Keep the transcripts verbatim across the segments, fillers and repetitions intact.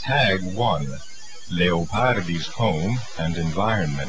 Tag one. Leopardi's home and environment.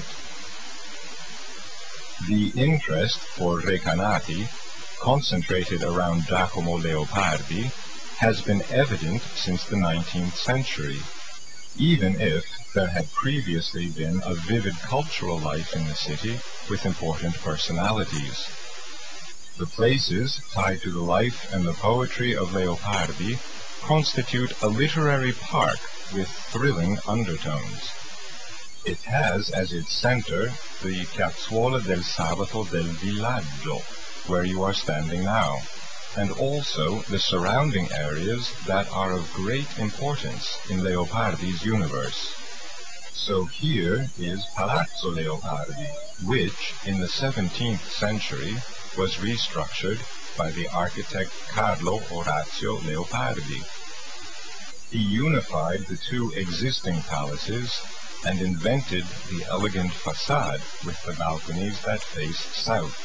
The interest for Recanati, concentrated around Giacomo Leopardi, has been evident since the nineteenth century, even if there had previously been a vivid cultural life in the city with important personalities. The places tied to the life and the poetry of Leopardi constitute a literary park with thrilling undertones. It has as its center the Piazzuola del Sabato del Villaggio, where you are standing now, and also the surrounding areas that are of great importance in Leopardi's universe. So here is Palazzo Leopardi, which in the seventeenth century was restructured by the architect Carlo Orazio Leopardi. He unified the two existing palaces and invented the elegant facade with the balconies that face south.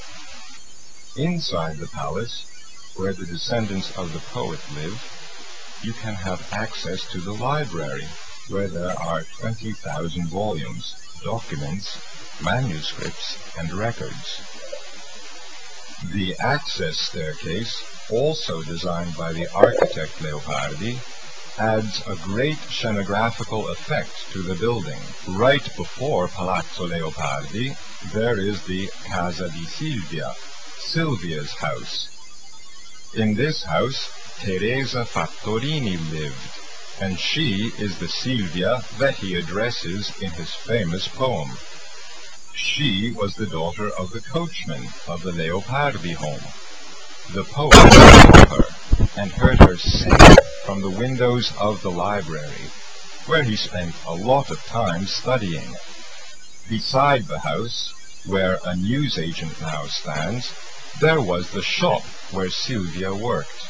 Inside the palace, where the descendants of the poet live, you can have access to the library, where there are twenty thousand volumes, documents, manuscripts, and records. The access staircase, also designed by the architect Leopardi, adds a great scenographical effect to the building. Right before Palazzo Leopardi, there is the Casa di Silvia, Silvia's house. In this house, Teresa Fattorini lived, and she is the Silvia that he addresses in his famous poem. She was the daughter of the coachman of the Leopardi home. The poet saw her and heard her sing from the windows of the library, where he spent a lot of time studying. Beside the house, where a newsagent now stands, there was the shop where Silvia worked.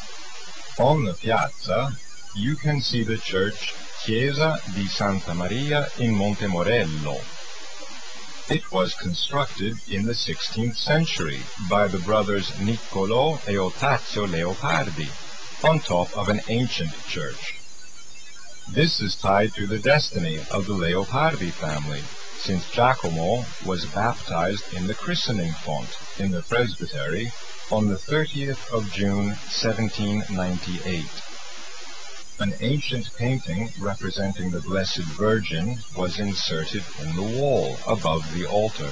On the piazza, you can see the church Chiesa di Santa Maria in Monte Morello. It was constructed in the sixteenth century by the brothers Niccolò e Ottazio Leopardi, on top of an ancient church. This is tied to the destiny of the Leopardi family, since Giacomo was baptized in the christening font in the presbytery on the thirtieth of June, seventeen ninety-eight. An ancient painting representing the Blessed Virgin was inserted in the wall above the altar.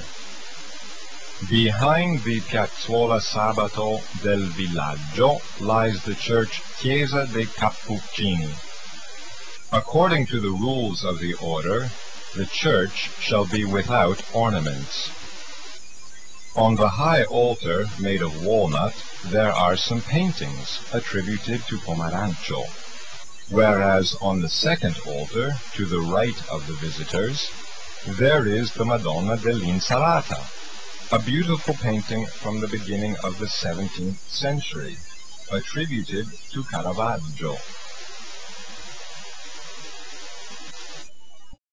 Behind the Piazzuola Sabato del Villaggio lies the church Chiesa dei Cappuccini. According to the rules of the order, the church shall be without ornaments. On the high altar, made of walnut, there are some paintings attributed to Pomarancio, whereas on the second altar, to the right of the visitors, there is the Madonna dell'Insalata, a beautiful painting from the beginning of the seventeenth century, attributed to Caravaggio.